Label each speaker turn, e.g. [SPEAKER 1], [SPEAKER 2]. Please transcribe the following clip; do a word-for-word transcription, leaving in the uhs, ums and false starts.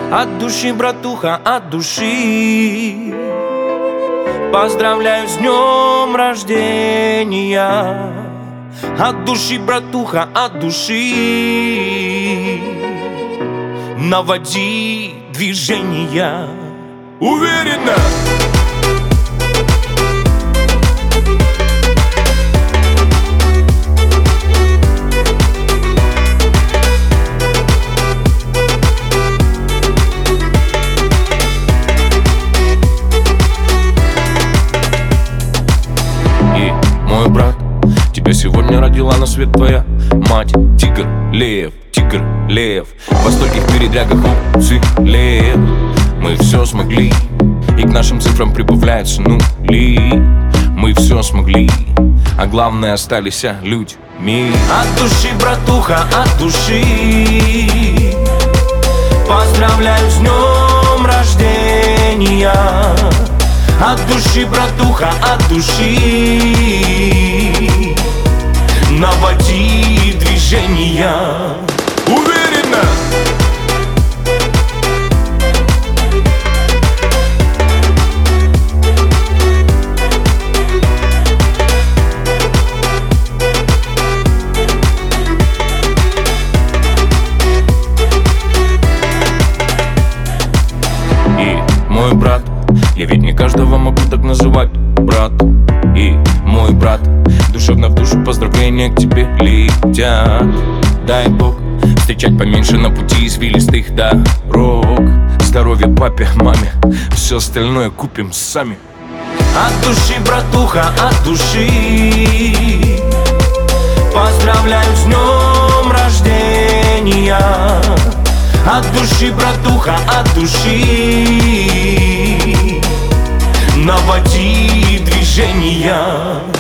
[SPEAKER 1] От души, братуха, от души поздравляю с днем рождения. От души, братуха, от души наводи движения уверенно. И мой брат, тебя сегодня родила на свет твоя мать. Тигр, лев, тигр, лев, во стольких передрягах уцелев. Мы все смогли, и к нашим цифрам прибавляются нули. Мы все смогли, а главное остались людьми. От души, братуха, от души поздравляю с днем рождения. От души, братуха, от души наводи движения уверенно. И мой брат, я ведь не каждого могу так называть брат. И мой брат, душевно в душу поздравления к тебе летят. Дай Бог встречать поменьше на пути извилистых дорог. Здоровья папе, маме, все остальное купим сами. От души, братуха, от души поздравляю с днем рождения. От души, братуха, от души наводи движения.